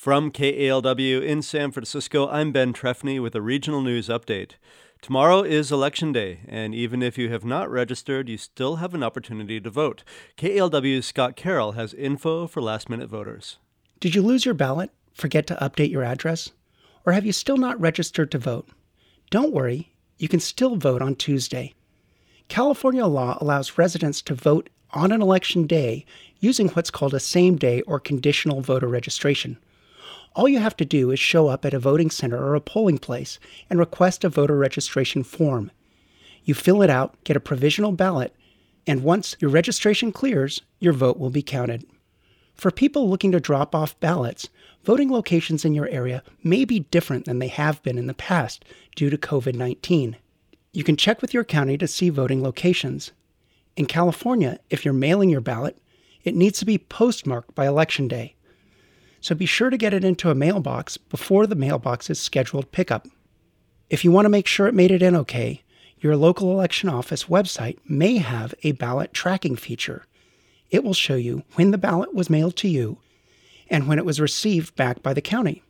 From KALW in San Francisco, I'm Ben Trefny with a regional news update. Tomorrow is Election Day, and even if you have not registered, you still have an opportunity to vote. KALW's Scott Carroll has info for last-minute voters. Did you lose your ballot? Forget to update your address? Or have you still not registered to vote? Don't worry, you can still vote on Tuesday. California law allows residents to vote on an election day using what's called a same-day or conditional voter registration. All you have to do is show up at a voting center or a polling place and request a voter registration form. You fill it out, get a provisional ballot, and once your registration clears, your vote will be counted. For people looking to drop off ballots, voting locations in your area may be different than they have been in the past due to COVID-19. You can check with your county to see voting locations. In California, if you're mailing your ballot, it needs to be postmarked by Election Day. So be sure to get it into a mailbox before the mailbox's scheduled pickup. If you want to make sure it made it in okay, your local election office website may have a ballot tracking feature. It will show you when the ballot was mailed to you and when it was received back by the county.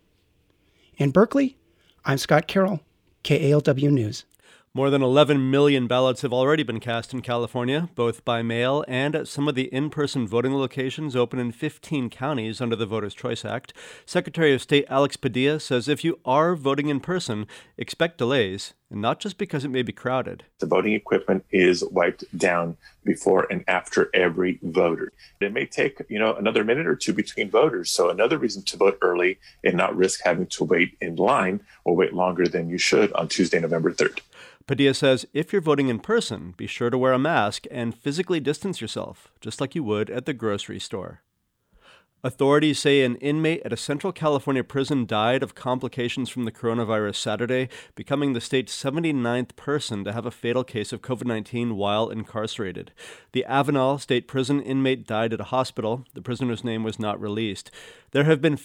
In Berkeley, I'm Scott Carroll, KALW News. More than 11 million ballots have already been cast in California, both by mail and at some of the in-person voting locations open in 15 counties under the Voters' Choice Act. Secretary of State Alex Padilla says if you are voting in person, expect delays, and not just because it may be crowded. The voting equipment is wiped down before and after every voter. It may take, another minute or two between voters, so another reason to vote early and not risk having to wait in line or wait longer than you should on Tuesday, November 3rd. Padilla says if you're voting in person, be sure to wear a mask and physically distance yourself, just like you would at the grocery store. Authorities say an inmate at a Central California prison died of complications from the coronavirus Saturday, becoming the state's 79th person to have a fatal case of COVID-19 while incarcerated. The Avenal State Prison inmate died at a hospital. The prisoner's name was not released. There have been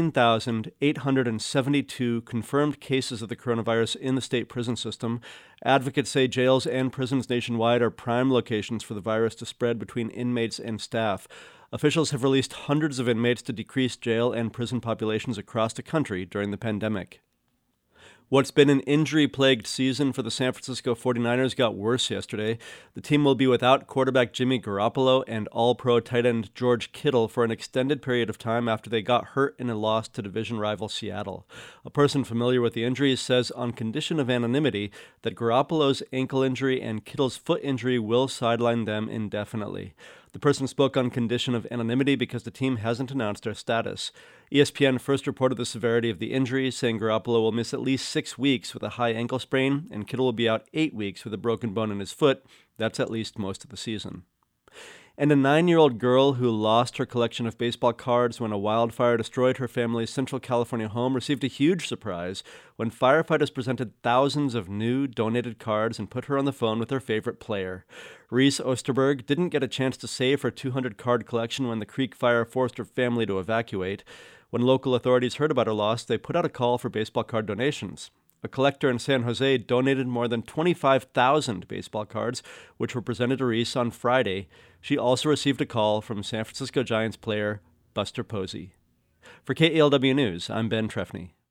15,872 confirmed cases of the coronavirus in the state prison system. Advocates say jails and prisons nationwide are prime locations for the virus to spread between inmates and staff. Officials have released hundreds of inmates to decrease jail and prison populations across the country during the pandemic. What's been an injury-plagued season for the San Francisco 49ers got worse yesterday. The team will be without quarterback Jimmy Garoppolo and all-pro tight end George Kittle for an extended period of time after they got hurt in a loss to division rival Seattle. A person familiar with the injuries says on condition of anonymity that Garoppolo's ankle injury and Kittle's foot injury will sideline them indefinitely. The person spoke on condition of anonymity because the team hasn't announced their status. ESPN first reported the severity of the injury, saying Garoppolo will miss at least 6 weeks with a high ankle sprain, and Kittle will be out 8 weeks with a broken bone in his foot. That's at least most of the season. And a 9-year-old girl who lost her collection of baseball cards when a wildfire destroyed her family's Central California home received a huge surprise when firefighters presented thousands of new donated cards and put her on the phone with her favorite player. Reese Osterberg didn't get a chance to save her 200-card collection when the Creek Fire forced her family to evacuate. When local authorities heard about her loss, they put out a call for baseball card donations. A collector in San Jose donated more than 25,000 baseball cards, which were presented to Reese on Friday. She also received a call from San Francisco Giants player Buster Posey. For KALW News, I'm Ben Trefny.